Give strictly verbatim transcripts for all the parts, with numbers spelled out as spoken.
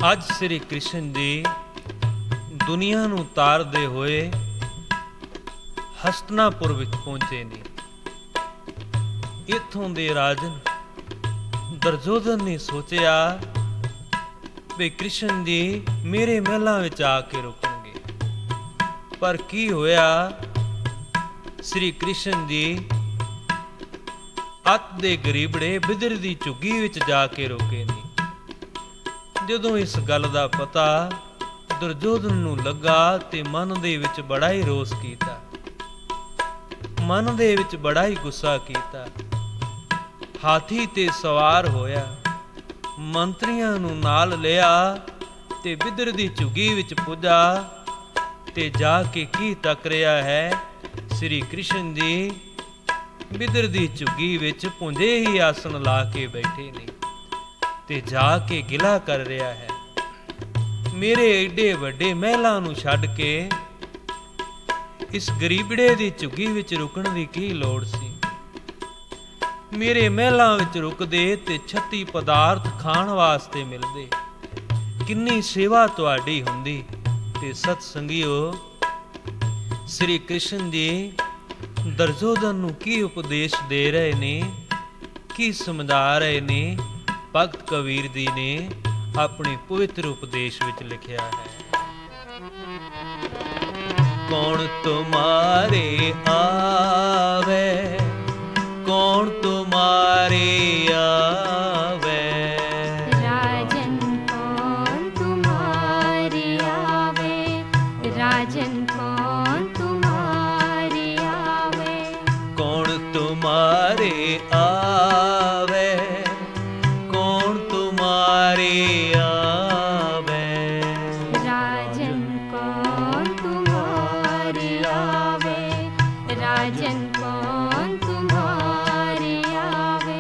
ਅੱਜ ਸ੍ਰੀ ਕ੍ਰਿਸ਼ਨ ਜੀ ਦੁਨੀਆ ਨੂੰ ਤਾਰਦੇ ਹੋਏ ਹਸਤਨਾਪੁਰ ਵਿੱਚ ਪਹੁੰਚੇ ਨੇ। ਇੱਥੋਂ ਦੇ ਰਾਜਨ ਦੁਰਯੋਧਨ ਨੇ ਸੋਚਿਆ ਵੀ ਕ੍ਰਿਸ਼ਨ ਜੀ ਮੇਰੇ ਮਹਿਲਾਂ ਵਿੱਚ ਆ ਕੇ ਰੁਕਣਗੇ, ਪਰ ਕੀ ਹੋਇਆ, ਸ੍ਰੀ ਕ੍ਰਿਸ਼ਨ ਜੀ ਅੱਤ ਦੇ ਗਰੀਬੜੇ ਬਿਦਰ ਦੀ ਝੁੱਗੀ ਵਿੱਚ ਜਾ ਕੇ ਰੁਕੇ ਨੇ। ਜਦੋਂ ਇਸ ਗੱਲ ਦਾ ਪਤਾ ਦੁਰਯੋਧਨ ਨੂੰ ਲੱਗਾ ਤੇ ਮਨ ਦੇ ਵਿੱਚ ਬੜਾ ਹੀ ਰੋਸ ਕੀਤਾ, ਮਨ ਦੇ ਵਿੱਚ ਬੜਾ ਹੀ ਗੁੱਸਾ ਕੀਤਾ। ਹਾਥੀ ਤੇ ਸਵਾਰ ਹੋਇਆ, ਮੰਤਰੀਆਂ ਨੂੰ ਨਾਲ ਲਿਆ ਤੇ ਬਿਦਰ ਦੀ ਝੁੱਗੀ ਵਿੱਚ ਪੁੱਜਾ ਤੇ ਜਾ ਕੇ ਕੀ ਤੱਕ ਰਿਹਾ ਹੈ, ਸ੍ਰੀ ਕ੍ਰਿਸ਼ਨ ਜੀ ਬਿਦਰ ਦੀ ਝੁੱਗੀ ਵਿੱਚ ਪੁੰਜੇ ਹੀ ਆਸਣ ਲਾ ਕੇ ਬੈਠੇ ਨੇ ਤੇ ਜਾ ਕੇ ਗਿਲਾ ਕਰ ਰਿਹਾ ਹੈ, ਮੇਰੇ ਏਡੇ ਵੱਡੇ ਮਹਿਲਾਂ ਨੂੰ ਛੱਡ ਕੇ ਇਸ ਗਰੀਬੜੇ ਦੀ ਝੁੱਗੀ ਵਿੱਚ ਰੁਕਣ ਦੀ ਕੀ ਲੋੜ ਸੀ। ਮੇਰੇ ਮਹਿਲਾਂ ਵਿੱਚ ਰੁਕਦੇ ਤੇ ਛੱਤੀ ਪਦਾਰਥ ਖਾਣ ਵਾਸਤੇ ਮਿਲਦੇ, ਕਿੰਨੀ ਸੇਵਾ ਤੁਹਾਡੀ ਹੁੰਦੀ। ਤੇ ਸਤ ਸੰਗਿਓ, ਸ੍ਰੀ ਕ੍ਰਿਸ਼ਨ ਜੀ ਦੁਰਯੋਧਨ ਨੂੰ ਕੀ ਉਪਦੇਸ਼ ਦੇ ਰਹੇ ਨੇ, ਕੀ ਸਮਝਾ ਰਹੇ ਨੇ, ਭਗਤ ਕਬੀਰ ਜੀ ਨੇ ਆਪਣੇ ਪਵਿੱਤਰ ਉਪਦੇਸ਼ ਵਿੱਚ ਲਿਖਿਆ ਹੈ। ਕੌਣ ਤੁਮਾਰੇ ਆਵੇ, ਕੌਣ ਤੁਮਾਰੇ ਆਵੇ, ਰਾਜਨ ਕੌਣ ਤੁਮਾਰੇ ਆਵੇ, ਰਾਜਨ ਕੌਣ ਤੁਮਾਰੇ ਆਵੇ, ਕੌਣ ਤੁਮਾਰੇ ਆਵੇ, ਕੌਣ ਤੁਮਾਰੇ ਆਵੇ, ਰਾਜਨ ਕੌਣ ਤੁਮਾਰੇ ਆਵੇ, ਰਾਜਨ ਕੌਣ ਤੁਮਾਰੇ ਆਵੇ।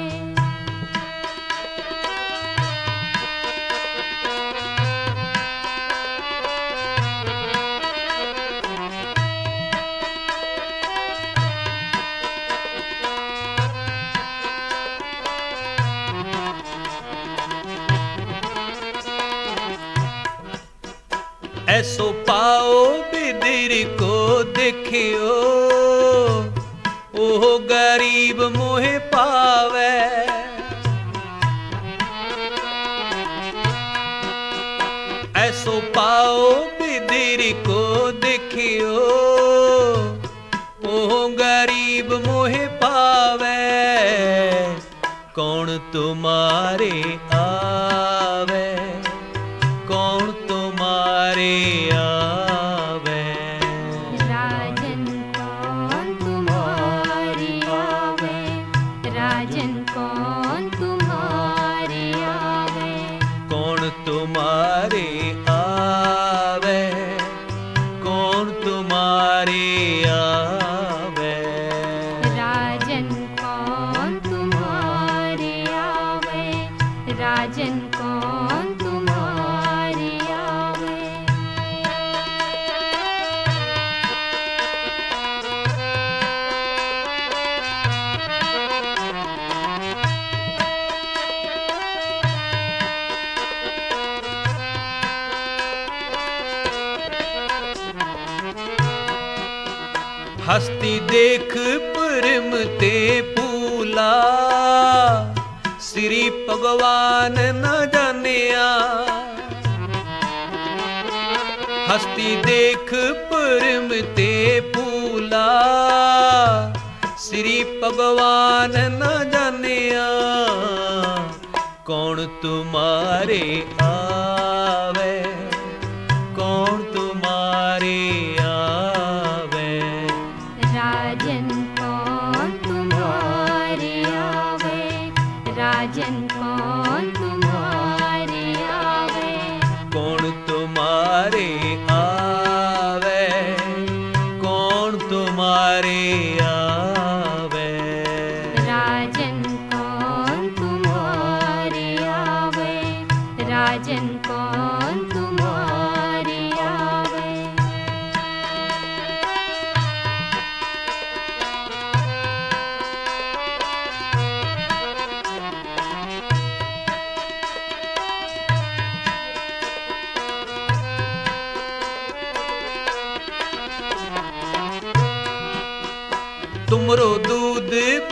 ऐसो पाओ बिदिर को देखियो, ओह गरीब मोहे पावे, ऐसो पाओ बिदिर को देखियो, ओह गरीब मोहे पावे, कौन तुम्हारे आवे, कौन तुम्हारे आवे, राजन कौन तुम्हारे आवे, राजन कौन तुम्हारे आवे, कौन तुम्हारे आवे, कौन तुम्हारे आवे, राजन कौन तुम्हारे आवे, राजन कौन तुम्हारे आवे। हस्ती देख परम ते पूला, श्री भगवान न जानिया, हस्ती देख परम ते पूला, श्री भगवान न जानिया, कौन तुम्हारे आवे, कौन तुम्हारे आवे, राजन कौन तुम्हारे आवे, राजन कौन तुम्हारे आवे, कौन तुम्हारे आवे, कौन तुम्हारे आवे, राजन कौन तुम्हारे आवे, राजन कौन तुम्हारे आवे।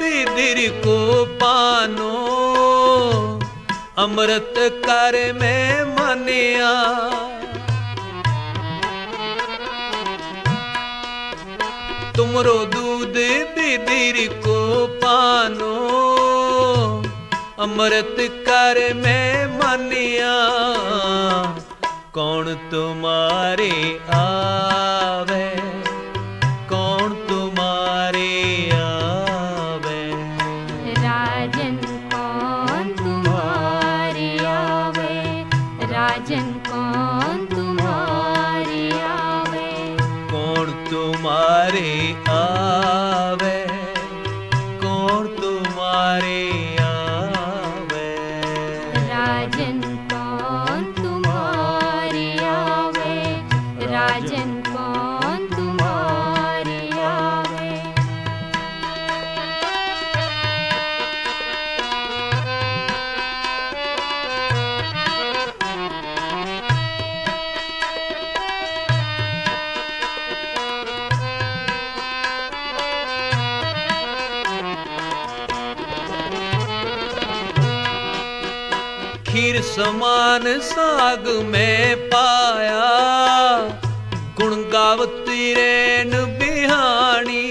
बिदिर को पानो अमृत कर में मनिया तुमरो दूध बिदिर को पानो अमृत कर में मनिया कौन तुम्हारे आवे कौन तुम्हारे आवे राजन कौन तुम्हारे आवे राजन कौन तुम्हारे आवे कौन तुम्हारे आवे कौन तुम्हारे आवे राजन कौन तुम्हारे आवे राजन कौन तुम्हारे आवे खीर समान साग में पाया गुण गावती रेन बिहानी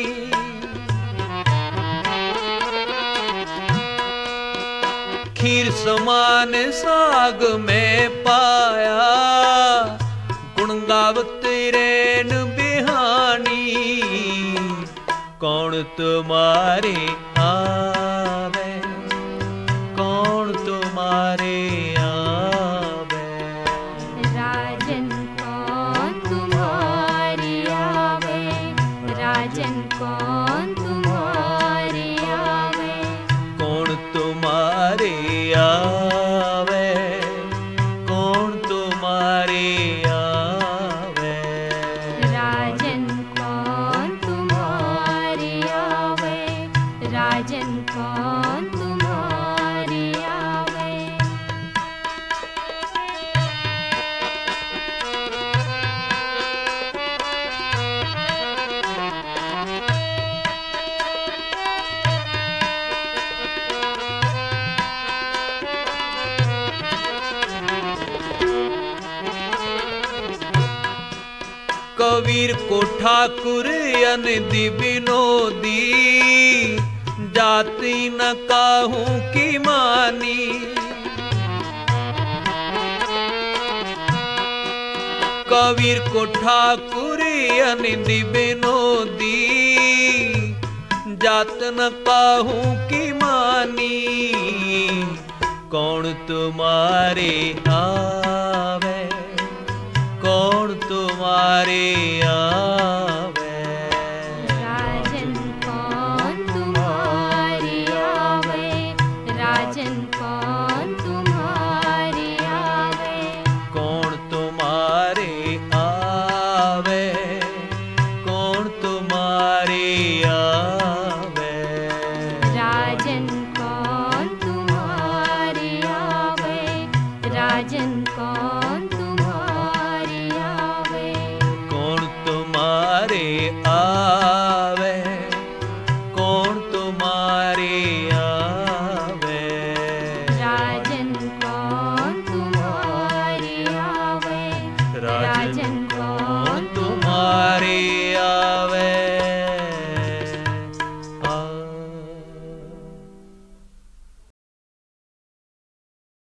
खीर समान साग में पाया गुण गावती रेन बिहानी कौन तुम्हारे आवे कौन तुम्हारे आवे राजन कौन तुम्हारे आवे राजन कौन तुम्हारे आवे कौन तुम्हारे आवे कौन तुम्हारे आवे राजन कौन तुम्हारे आवे राजन कौन तुम्हारे आवे कबीर को ठाकुर अनदि विनोदी जाति न काहूं की मानी कबीर को ठाकुर अनदि विनोदी जात न काहूं की मानी कौन तुम्हारे आवे कौन तुम्हारे आवे राजन कौन तुम्हारे आवे राजन कौन तुम्हारे आवे कौन तुम्हारे आवे कौन तुम्हारे आवे राजन कौन तुम्हारे आवे राजन